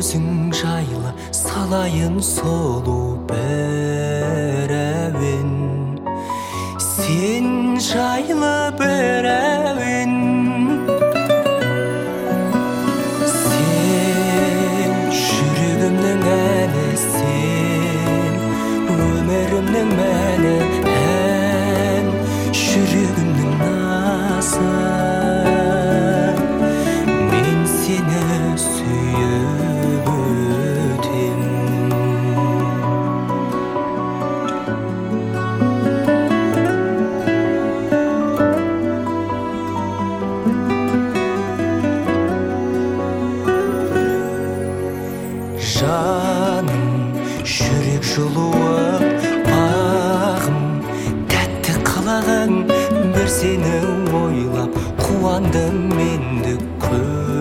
өзің жайлы салайын сұлу бір әуен, сен жайлы бір әуен. Сен жүрегімнің әні, сен өмірімнің мәні, ән жүрегімнің назы. Мен сені сүйіп өтем. Жаным, жүрек жылуы, бағым, тәтті қылығың, бір сені ойлап қуандым менді көп.